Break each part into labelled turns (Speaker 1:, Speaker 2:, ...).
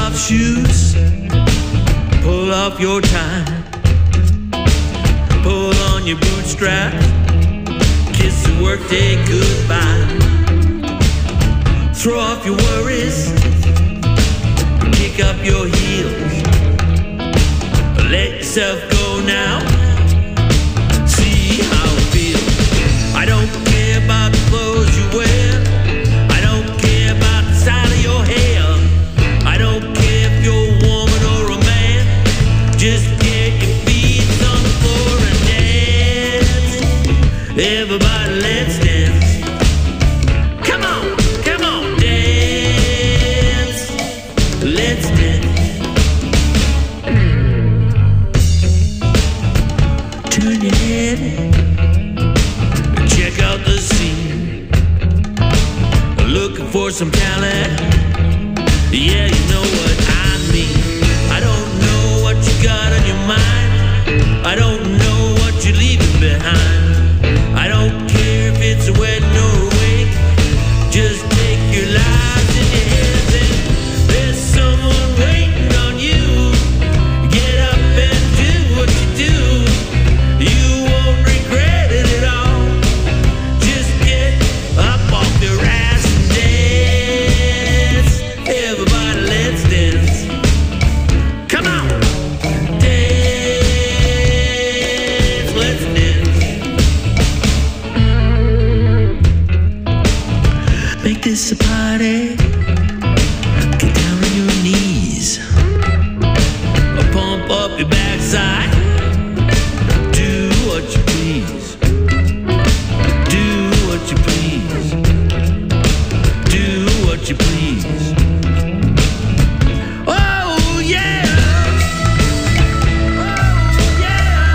Speaker 1: off shoes, pull off your tie, pull on your bootstraps, kiss the workday goodbye. Throw off your worries, kick up your heels, let yourself go now, see how it feels. I don't care about the clothes you wear, I don't care about the style of your hair, I don't care if you're a woman or a man, just get your feet on the floor and dance. Everybody, let's dance. Come on, come on, dance. Let's dance. Turn your head, check out the scene. Looking for some talent, yeah, you know what I mean. I don't know what you got on your mind, I don't know what you're leaving behind. I don't care if it's a wedding or a wake, just take your lives in your hands and there's someone waiting on you. Get up and do what you do, you won't regret it at all. Just get up off your ass and dance. Everybody, let's dance. Come on, dance, let's dance. Make this a party, get down on your knees, pump up your backside, do what you please, do what you please, do what you please. Oh yeah, oh yeah.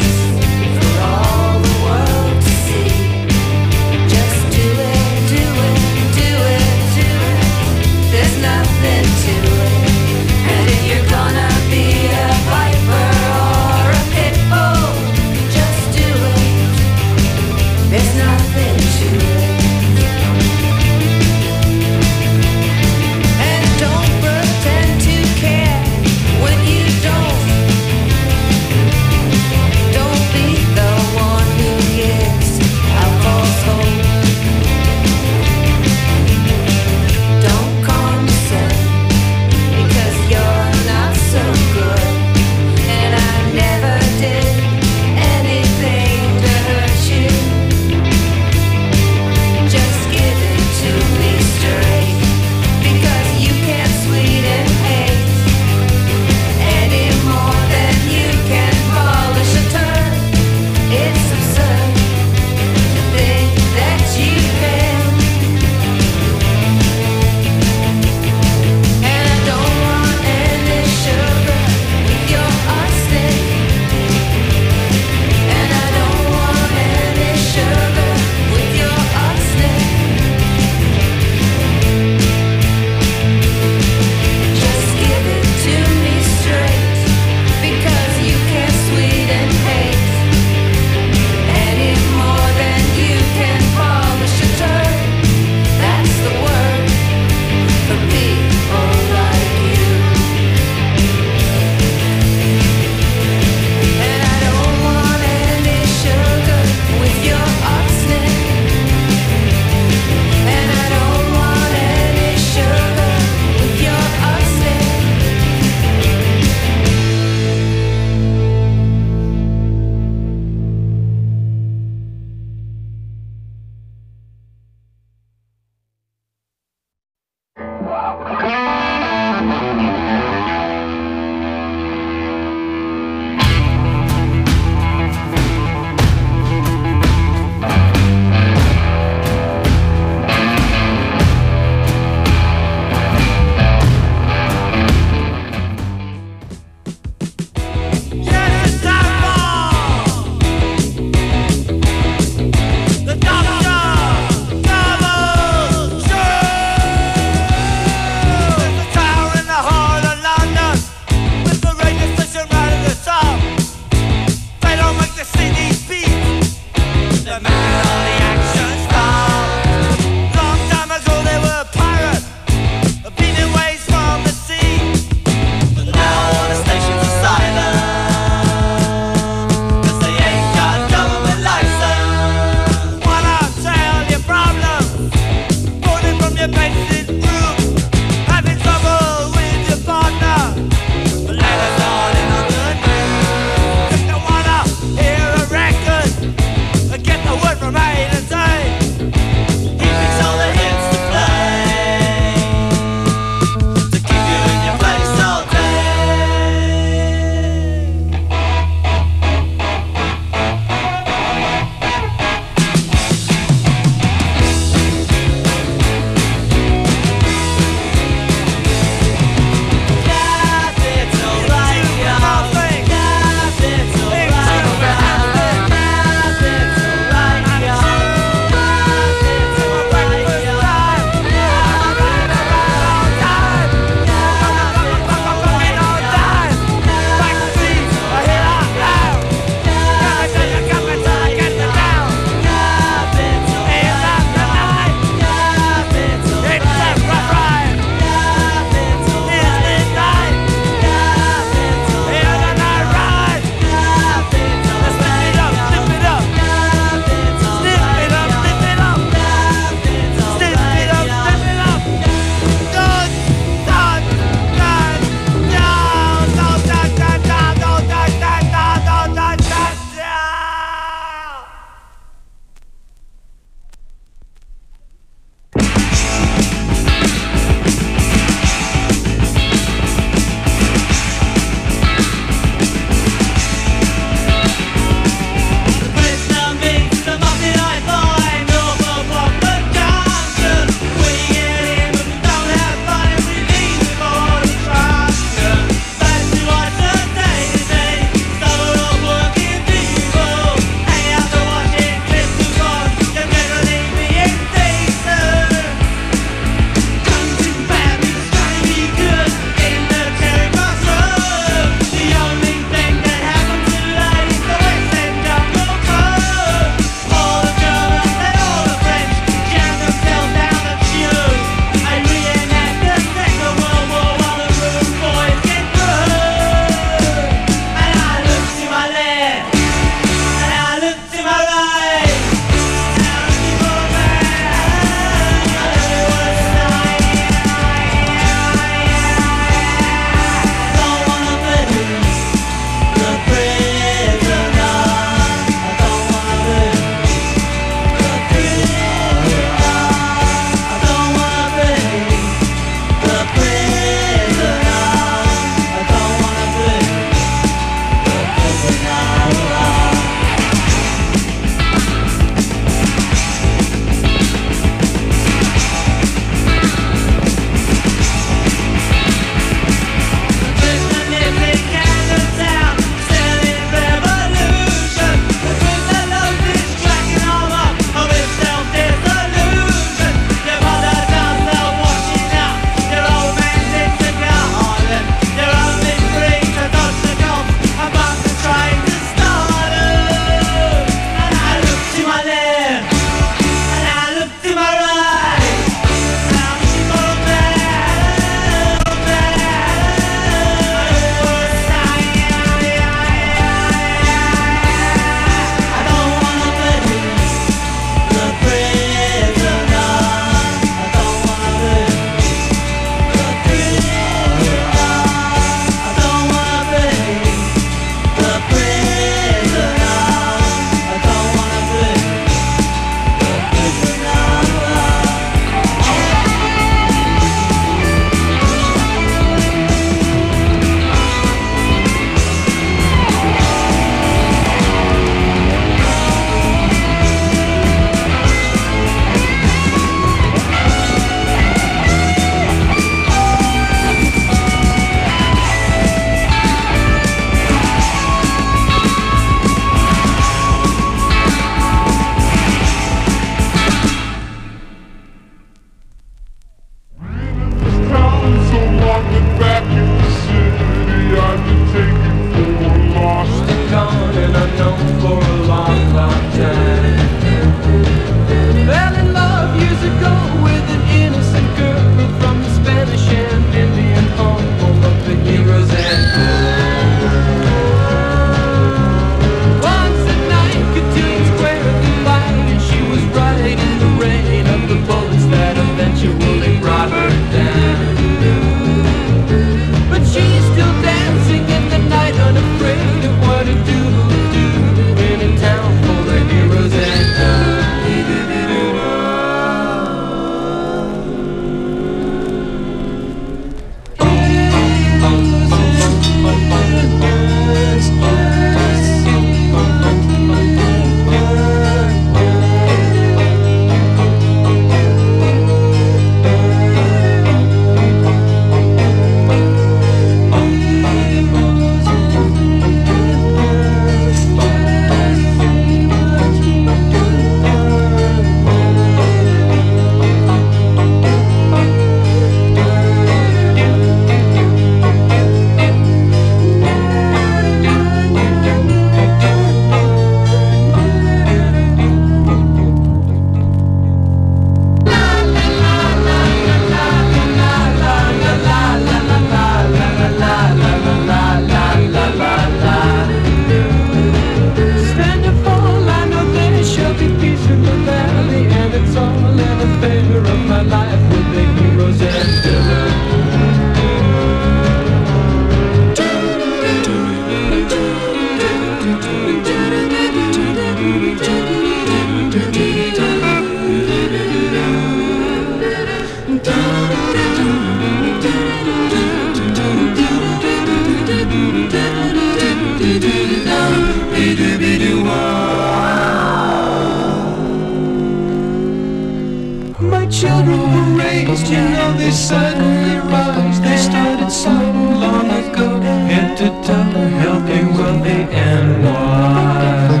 Speaker 2: they suddenly rise. They started so long ago, head to toe, healthy, wealthy, and wise.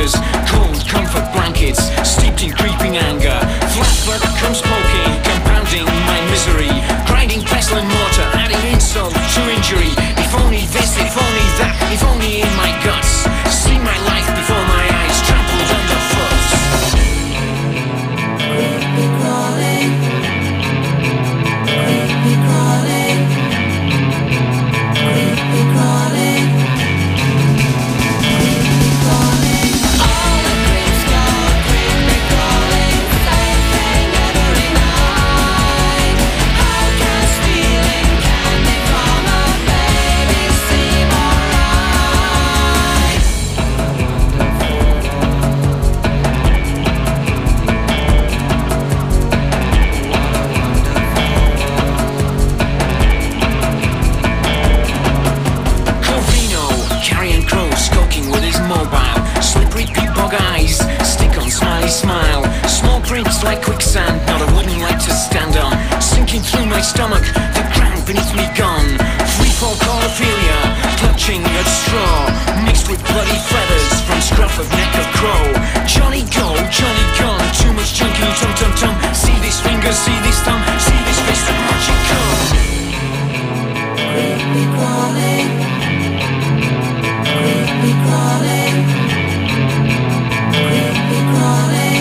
Speaker 3: fingers, cold comfort blankets, steeped in creeping anger. Flatfoot comes smoking, compounding my misery, grinding pestle and mortar, adding insult to injury. If only this, if only that, if only in my guts. See my life before my eyes, trampled underfoot. Creepy crawling, creepy crawling, creepy crawling, creepy crawling. All the creeps go creepy crawling, same thing every night. How can stealing candy from a baby seem alright? Corvino, carrion crow, skulking with his mobile, slippery peabog eyes, stick on smiley smile, small prints like quicksand, not a wooden leg to stand on, sinking through my stomach, the ground beneath me gone, free fall cordophilia, clutching at straw, mixed with bloody feathers from scruff of neck of crow. Johnny go, Johnny gone, too much junky tum tum tum, see this finger, see this thumb, see this fist and watch it come. Creepy crawling, creepy crawling, creepy crawling,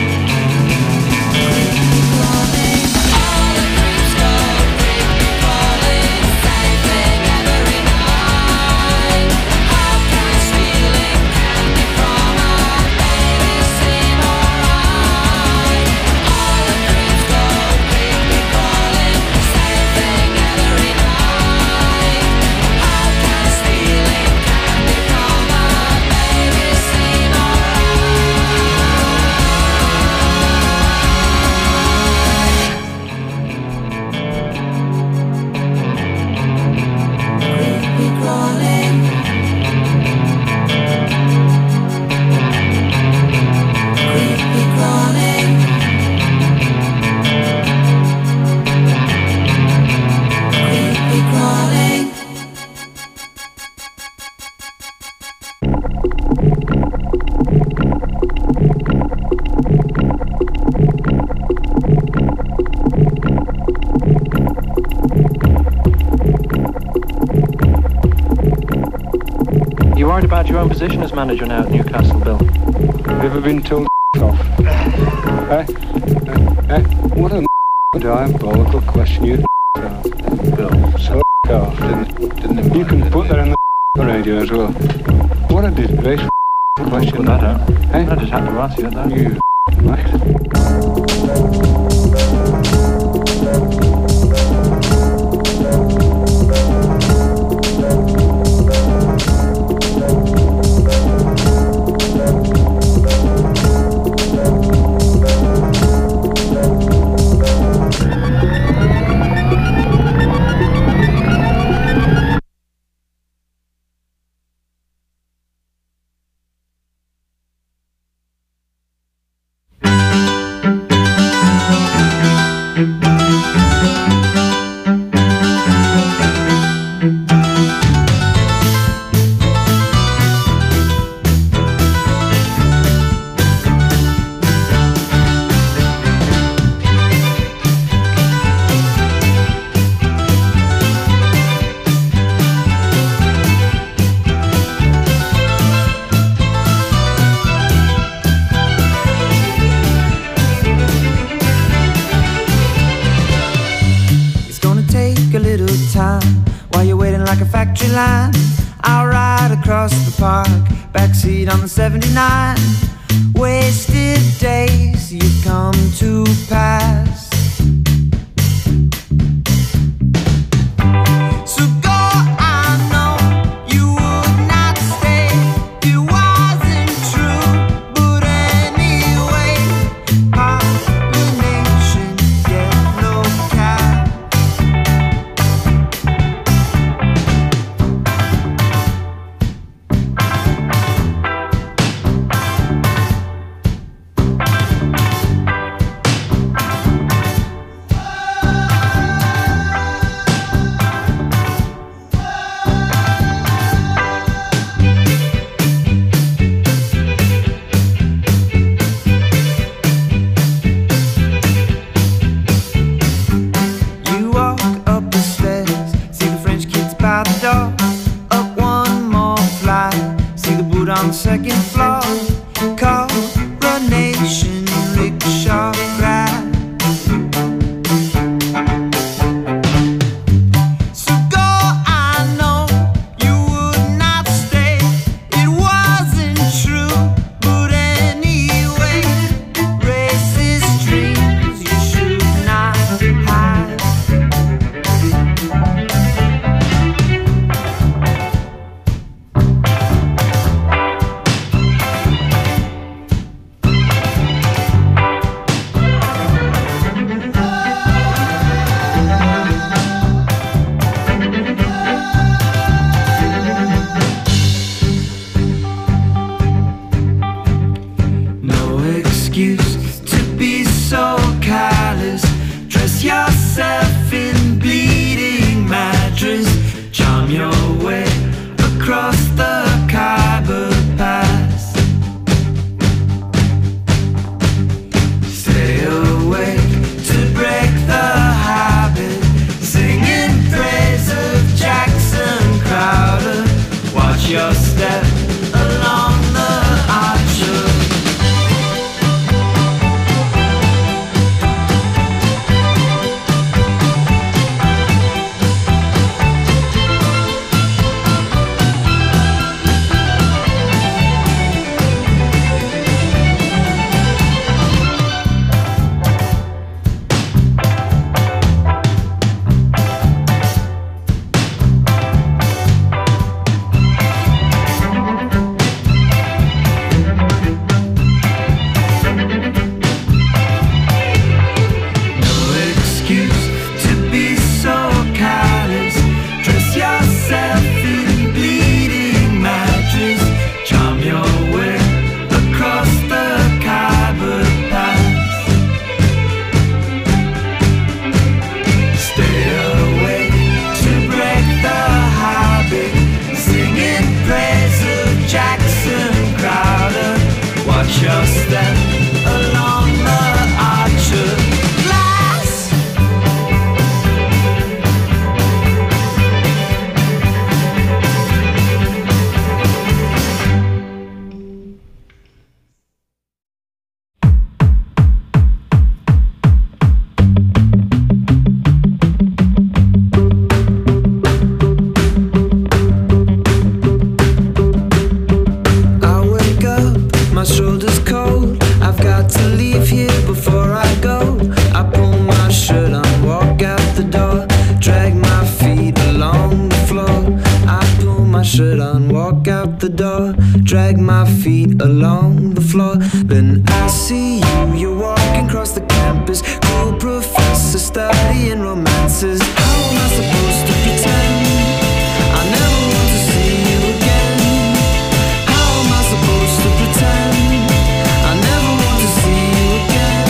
Speaker 3: creepy crawling. All the creeps go creepy crawling, same thing every night. How can stealing candy from a baby seem alright? All the creeps go creepy crawling, same thing every night. How can stealing candy from a baby seem alright? Creepy crawling, creepy crawling, creepy crawling.
Speaker 4: You worried about your own position as manager now at Newcastle, Bill?
Speaker 5: Ever been told off? What a diabolical question you
Speaker 4: Bill.
Speaker 5: so off, didn't you can put that on the radio as well. What a disgraceful question.
Speaker 4: Put that out.
Speaker 5: Eh?
Speaker 4: I just had to ask you that.
Speaker 5: You right.
Speaker 6: like a factory line. I'll ride across the park, backseat on the 79. Wasted days you've come to pass. So go, I know you would not stay if it wasn't true. But anyway, pollination, yellow cat. ocean rickshaw ride. So go, I know you would not stay. It wasn't true, but anyway, racist dreams you should not hide. No excuse to be so callous. Dress yourself in bleeding mattress. Charm your way across the Khyber Pass. Stay awake to break the habit. Singing praise of Jackson Crowder. Watch your step along the archer. No excuse to be so callous. Dress yourself in bleeding mattress. Charm your way across the Khyber Pass. Stay awake to break the habit. Singing praise of Jackson Crowder. Watch your step along the archer. Glass. I wake up, my shoulders cold. I've got to leave here before I go. I pull my shirt on, walk out the door, drag my feet along the floor. I pull my shirt on, walk out the door, drag my feet along the floor. Then I see you, you're walking across the campus. Cool professor studying romances. How am I supposed to pretend I never want to see you again? How am I supposed to pretend I never want to see you again?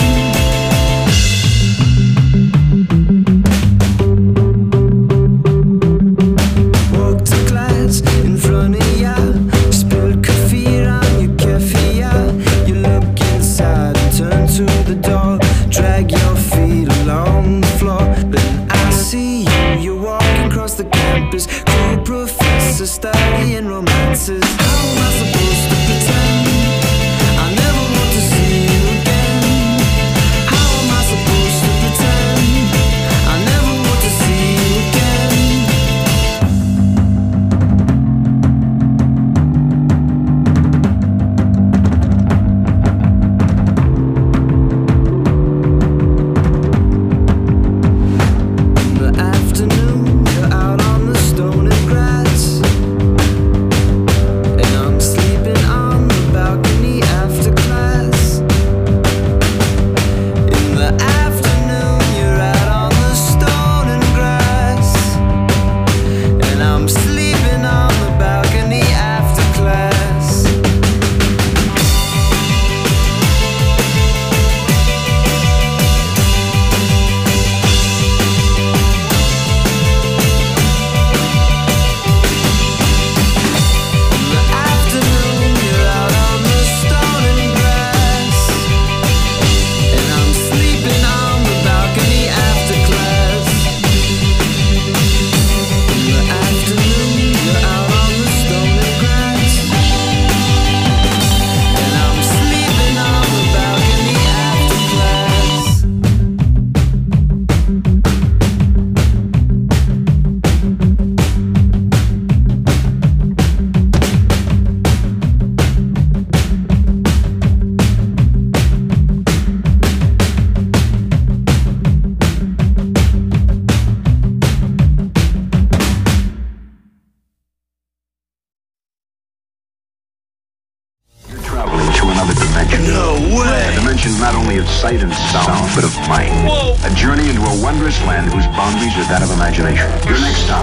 Speaker 6: Walk to class in front of ya, spilled coffee on your keffiyeh. You look inside and turn to the door, drag your feet along the floor. Then I see you, you're walking across the campus. Cool professor studying romances. How am I supposed to pretend I never want to see you again? How am I supposed to pretend I never want to see you again?
Speaker 7: only of sight and sound, but of mind.
Speaker 1: Whoa.
Speaker 7: A journey into a wondrous land whose boundaries are that of imagination. Your next stop.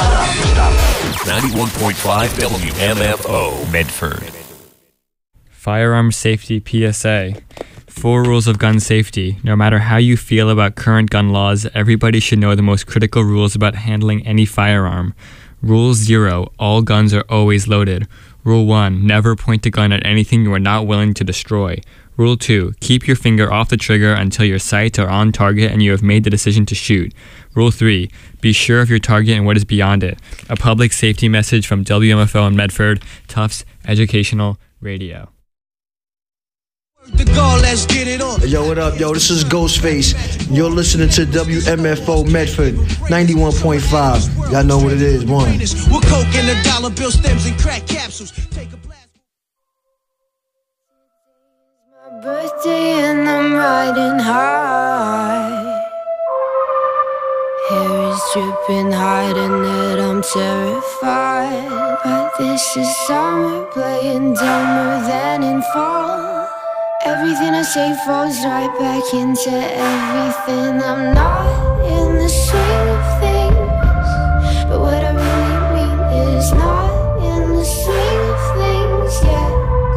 Speaker 8: 91.5 WMFO, Medford.
Speaker 9: Firearm Safety PSA. 4 rules of gun safety. No matter how you feel about current gun laws, everybody should know the most critical rules about handling any firearm. Rule 0. All guns are always loaded. Rule 1. Never point a gun at anything you are not willing to destroy. Rule 2. Keep your finger off the trigger until your sights are on target and you have made the decision to shoot. Rule 3. Be sure of your target and what is beyond it. A public safety message from WMFO in Medford, Tufts Educational Radio.
Speaker 10: The goal, let's get it on.
Speaker 11: Yo, what up, yo? This is Ghostface. You're listening to WMFO Medford 91.5. Y'all know what it is, one.
Speaker 10: With coke and the dollar bill stems and crack capsules. Take a blast.
Speaker 12: My birthday and I'm riding high. Hair is dripping, hiding it, I'm terrified. But this is summer, playing dumber than in fall. Everything I say falls right back into everything. I'm not in the swing of things, but what I really mean is not in the swing of things yet.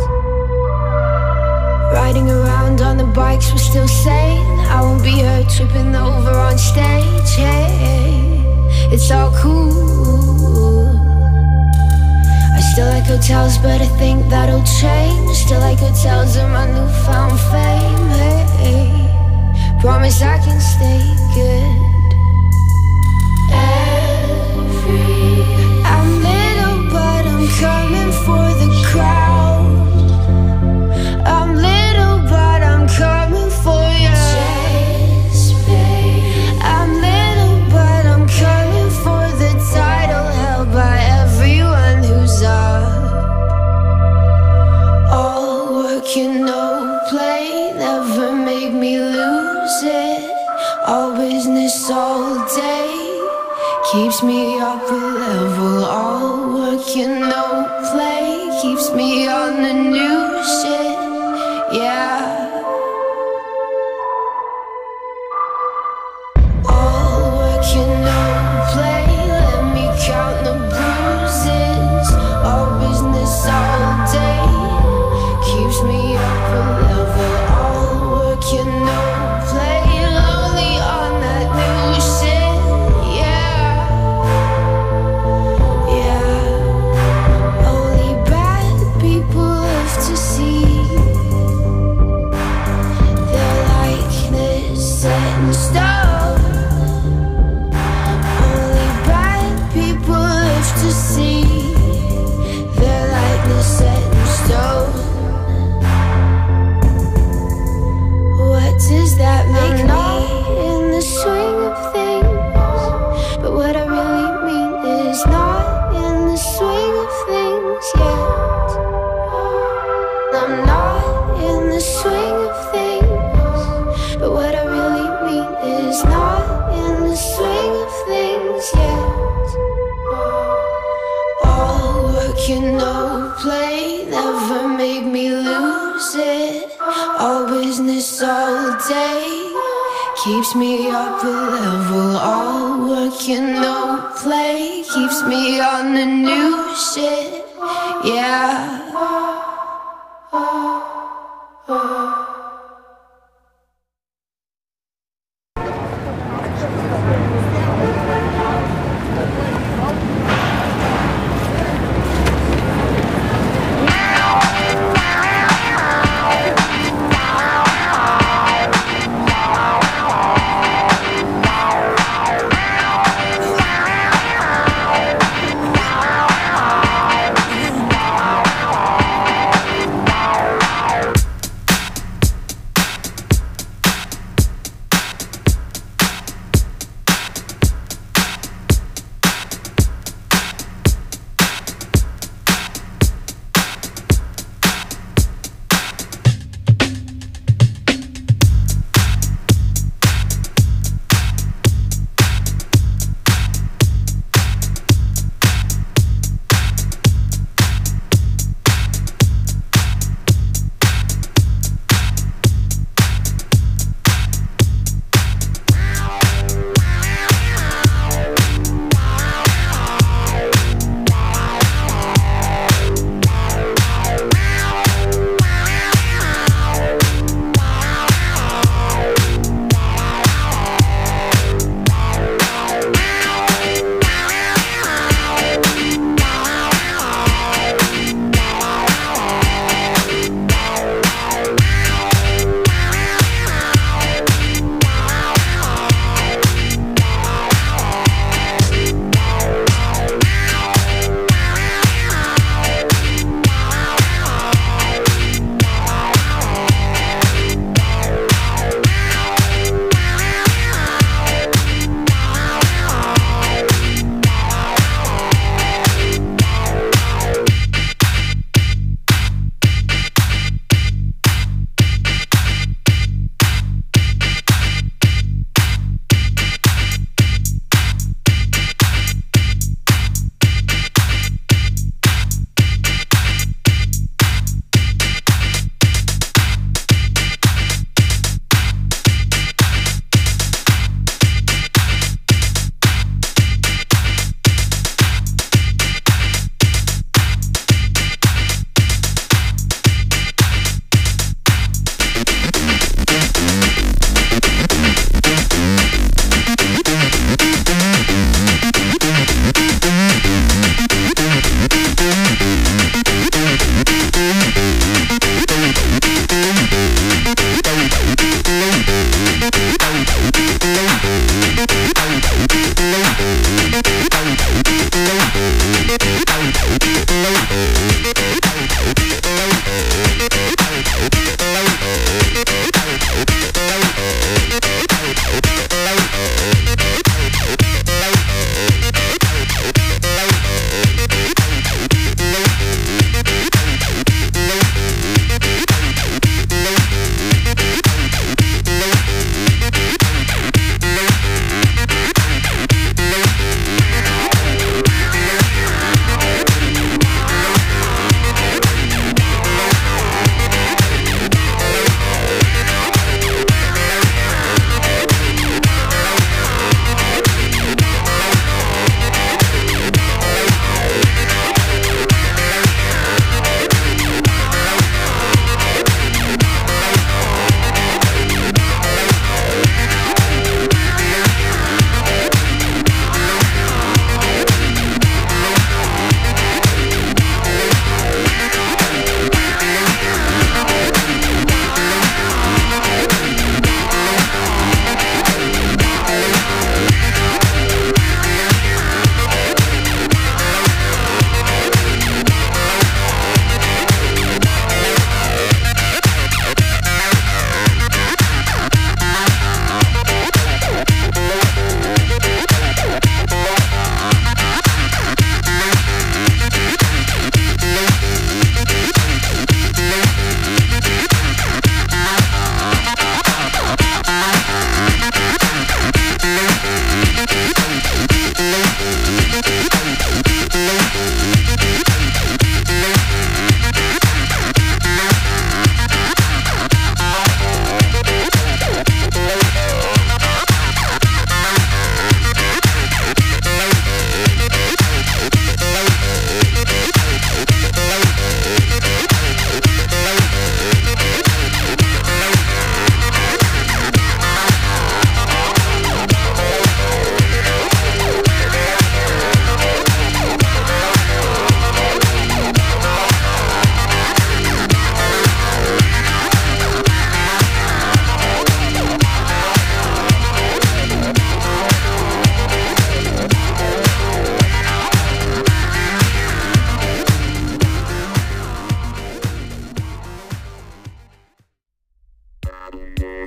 Speaker 12: Riding around on the bikes, we're still sane. I won't be hurt tripping over on stage. Hey, it's all cool. I still like hotels, but I think that'll change. Still like hotels in my newfound fame. Hey, promise I can stay good. I'm little, but I'm coming for the crowd. I'm little, but I'm coming for you. I'm little, but I'm coming for the title held by everyone who's up. All work and no play never made me lose it. All business all day keeps me up a level. All work and no play keeps me on the new shit. Yeah. All work and no play, let me count the bruises. All business all day keeps me up a level. All work and no play, lonely on that new shit. Yeah, yeah. Only bad people live to see their likeness set in stone. Only bad people live to see their likeness set in stone. What does that make me? Not in the swing of things, but what I really mean is not in the swing of things yet. I'm not in the swing of things, but what I really mean is not in the swing of things yet. All work and no play never made me lose it. All business all day keeps me up a level. All work and no play keeps me on the new shit. Yeah.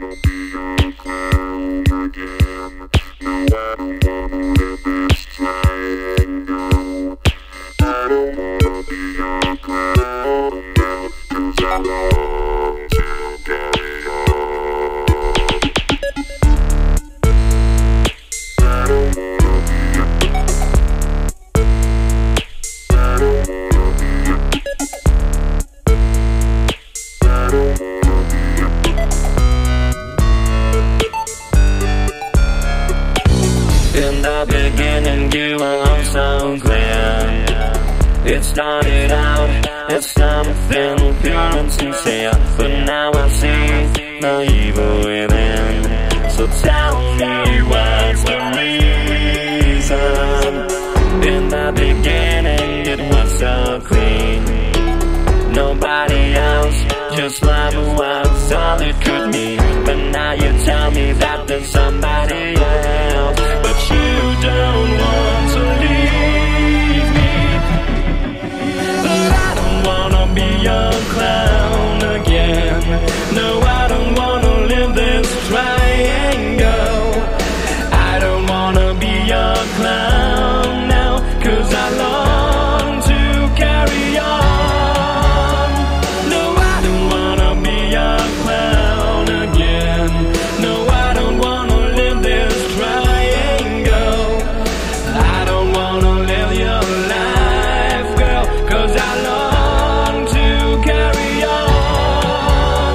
Speaker 1: In the beginning you were so clear. It started out as something pure and sincere, but now I see the evil within. So tell me what's the reason. In the beginning it was so clean. Nobody else, just love was all it could mean. But now you tell me that there's somebody else, but you don't want to leave me. But I don't wanna be your clown again. No, I don't wanna live this triangle. I don't wanna be your clown now, 'cause I long to carry on. No, I don't wanna be your clown again. No, I don't wanna live this triangle. I don't wanna live your life, girl, 'cause I long to carry on.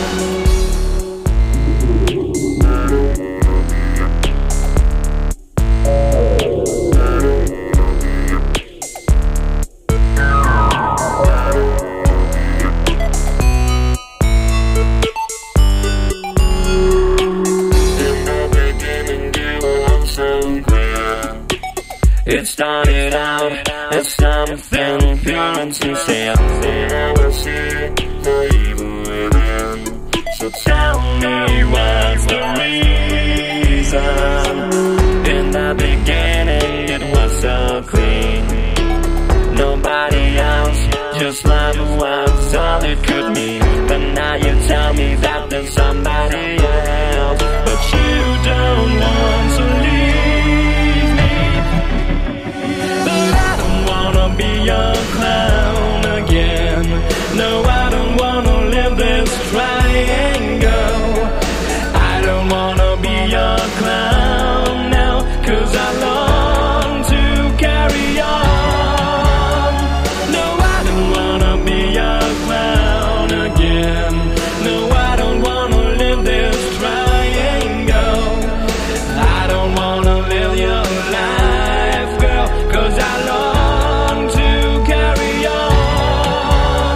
Speaker 1: In the beginning you were so clear. It started out as something pure and sincere, but now I see the evil within. So tell me what's the reason. In the beginning it was so clean. Nobody else, just love was all it could mean. But now you tell me that there's somebody else, but you don't want to leave me. But I don't wanna be your clown again. No, I don't wanna live this triangle. I don't wanna be your clown now, 'cause I long to carry on. No, I don't wanna be your clown again. No, I don't wanna live this triangle. I don't wanna live your life, girl, 'cause I long to carry on.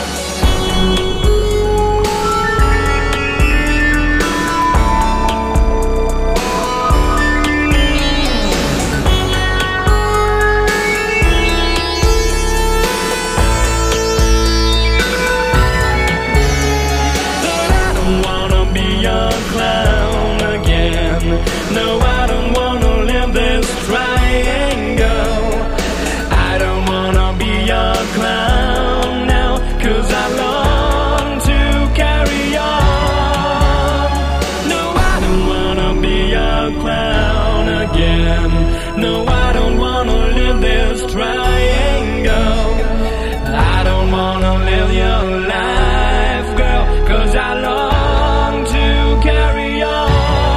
Speaker 1: But I don't wanna be your clown again. No, I don't wanna live this triangle. I don't wanna be your clown now, 'cause I long to carry on. No, I don't wanna be your clown again. No, I don't wanna live this triangle. I don't wanna live your life, girl, 'cause I long to carry on.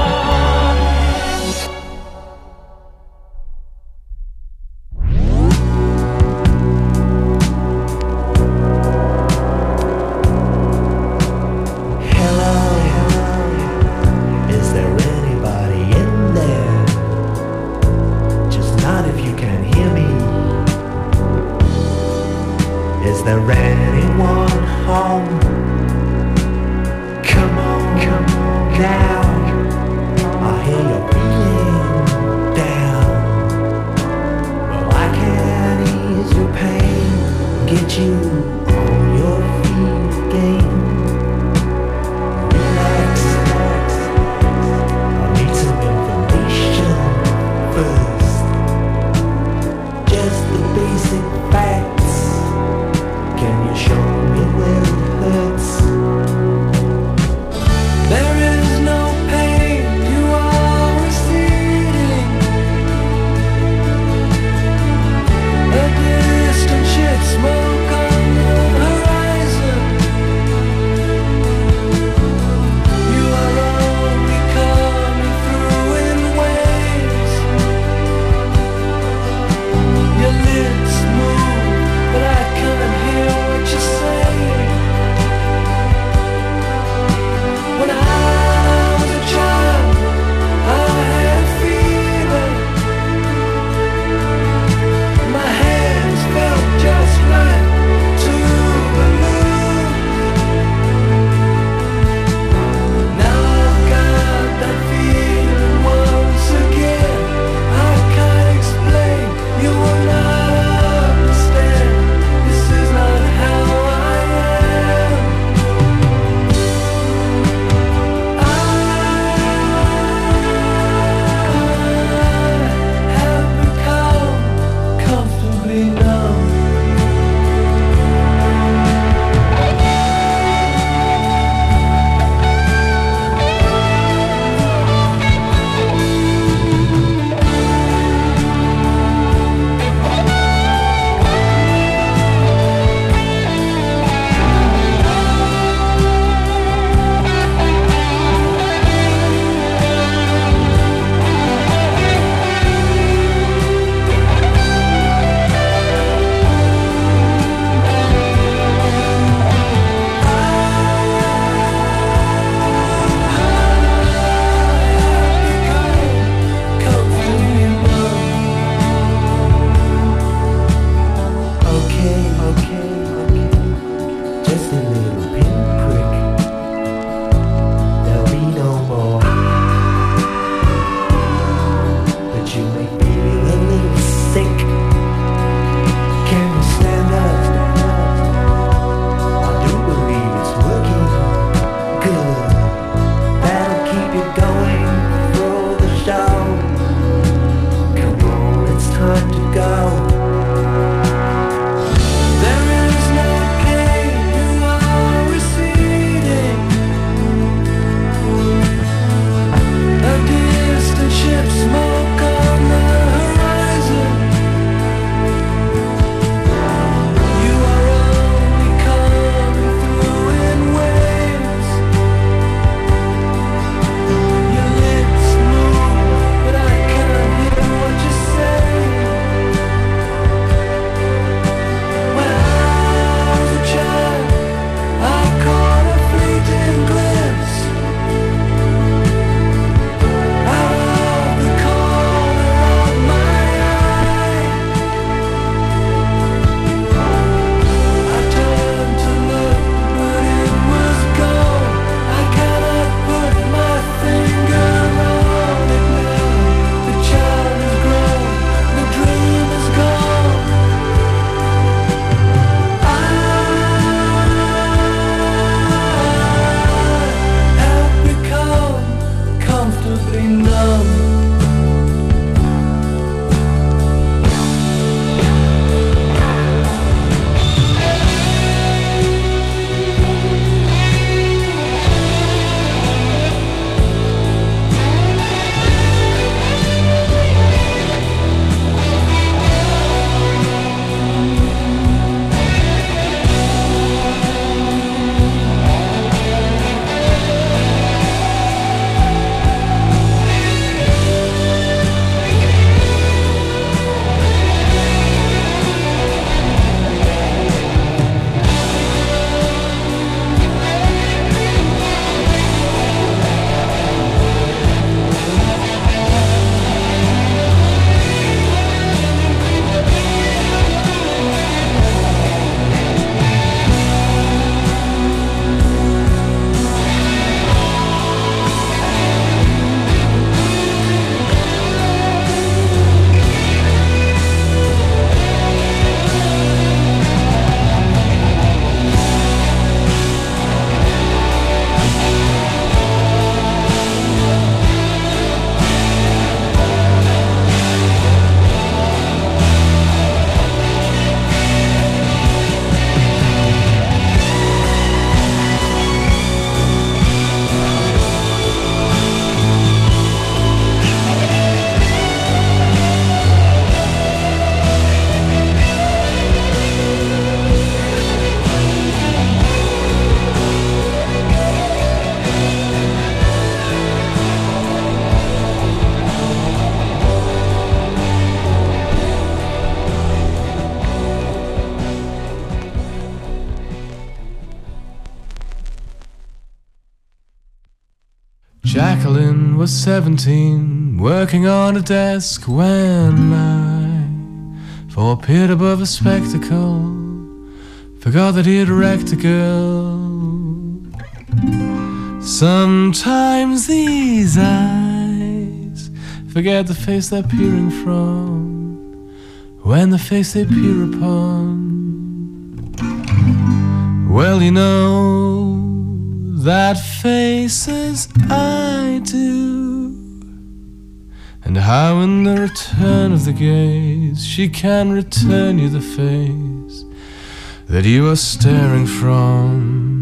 Speaker 6: Hello, is there anybody in there? Just nod if you can hear me. Is there anyone home? Come on now. I hear you're feeling down. Well, I can ease your pain, get you on your feet again. Relax. I need some information first. Just the basic facts. Can you show me where it hurts? There is
Speaker 2: Jacqueline was 17, working on a desk when I, for a peered above a spectacle, forgot that he had wrecked a girl. Sometimes these eyes forget the face they're peering from, when the face they peer upon, well, you know, that face as I do, and how in the return of the gaze she can return you the face that you are staring from.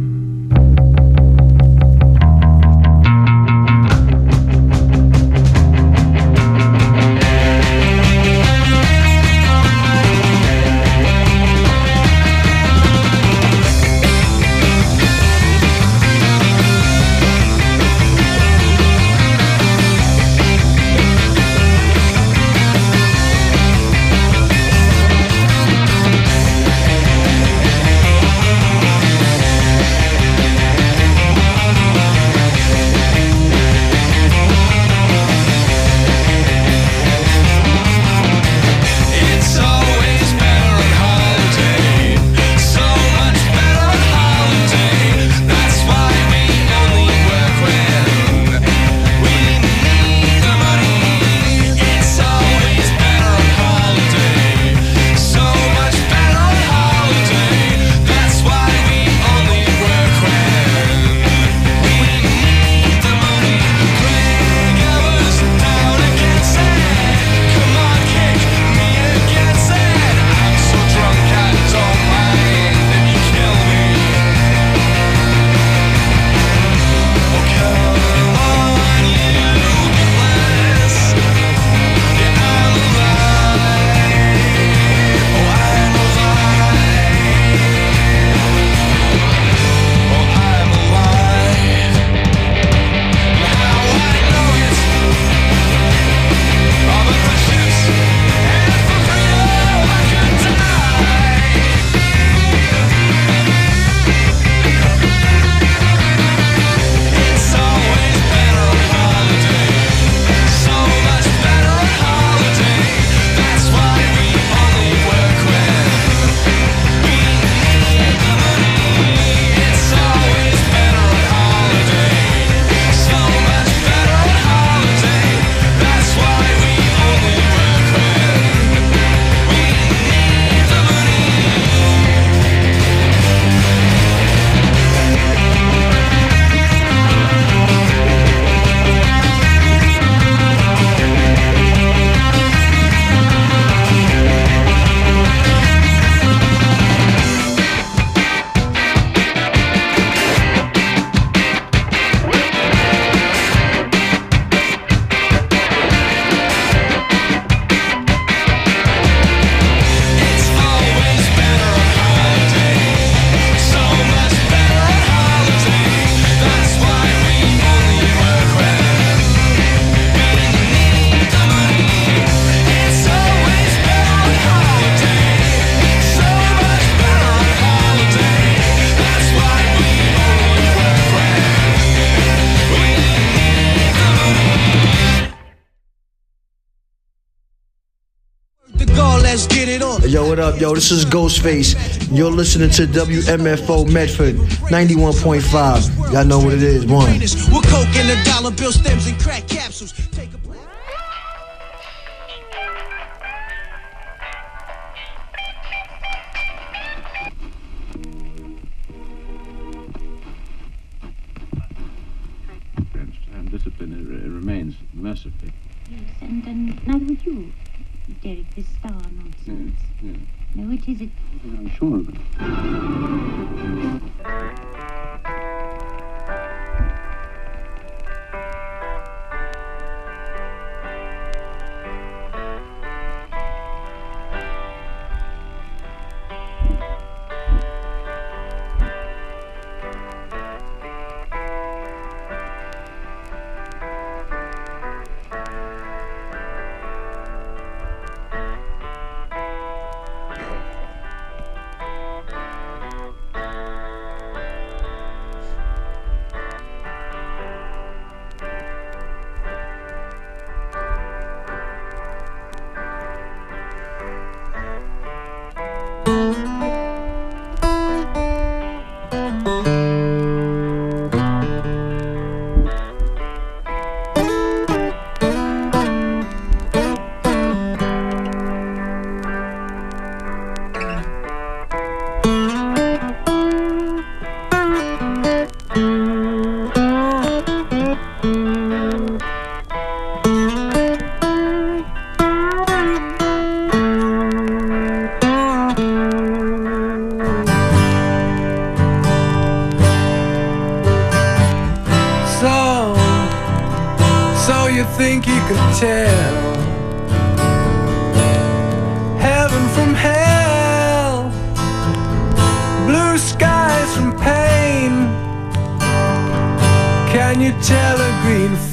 Speaker 11: Yo, what up, yo? This is Ghostface. You're listening to WMFO Medford 91.5. Y'all know what it is, one.
Speaker 10: With coke and the dollar bill stems and crack capsules. Take a
Speaker 5: discipline remains mercifully.
Speaker 13: Yes, and neither would you, Derek, this star nonsense.
Speaker 5: Yes.
Speaker 13: No, it isn't.
Speaker 5: I'm sure of it.
Speaker 2: you think you can tell heaven from hell, blue skies from pain? Can you tell a green